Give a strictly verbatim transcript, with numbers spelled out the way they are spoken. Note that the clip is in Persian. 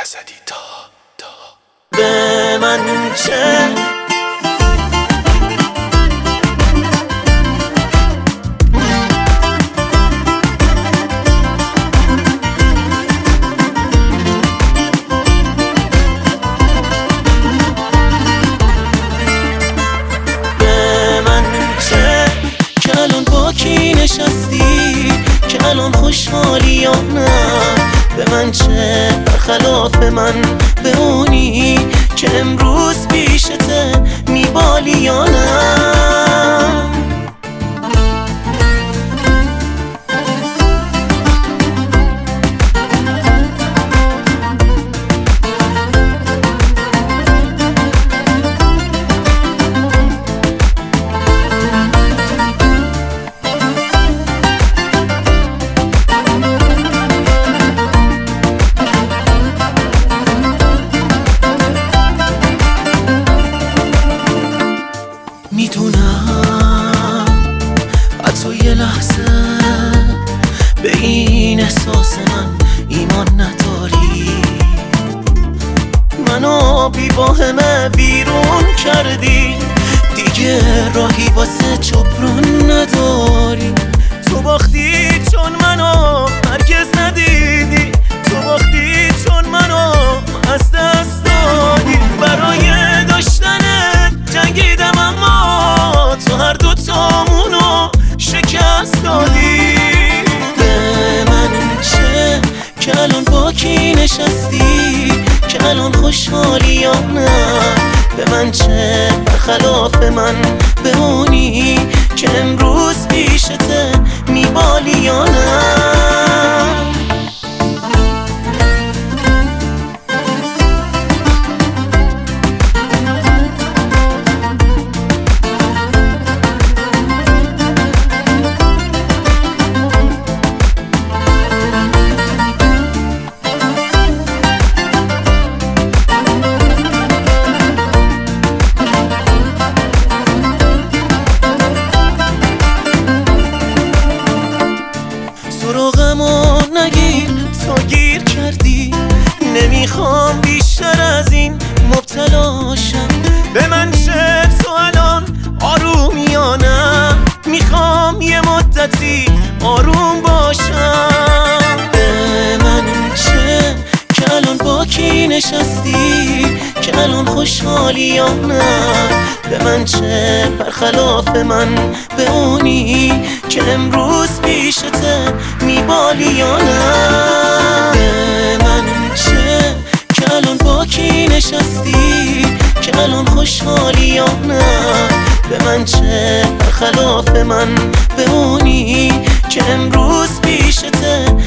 نزدی تا تا به من چه کی نشستی که الان خوشحالی یا نه؟ به من چه برخلاف من به اونی که امروز پیشته میبالی یا نه؟ میدونم حتی یه لحظه به این احساس من ایمان نداری، منو بی واهمه بیرون کردی، دیگه راهی واسه جبران نداری. تو باختی چون منو هرگز ندیدی، تو باختی چون منو از دست دادی. برای داشتنت جنگیدم اما تو هر دو تامونو شکست دادی. به من چه که الان با کی نشستی که الان خوشحالی یا نه؟ به من چه برخلاف من به اونی که امروز پیشته میبالی یا نه؟ سراغمو نگیر تو گیر کردی، نمیخوام بیشتر از این مبتلاشم. به من چه تو الان آرومی یا نه؟ میخوام یه مدتی آروم باشم. به من چه که الان با کی نشستی که الان خوشحالی یا نه؟ به من چه برخلاف من به اونی که امروز پیشته میبالی یا نه؟ به من چه که الان با کی نشستی که الان خوشحالی یا نه؟ به من چه برخلاف من به اونی که امروز پیشته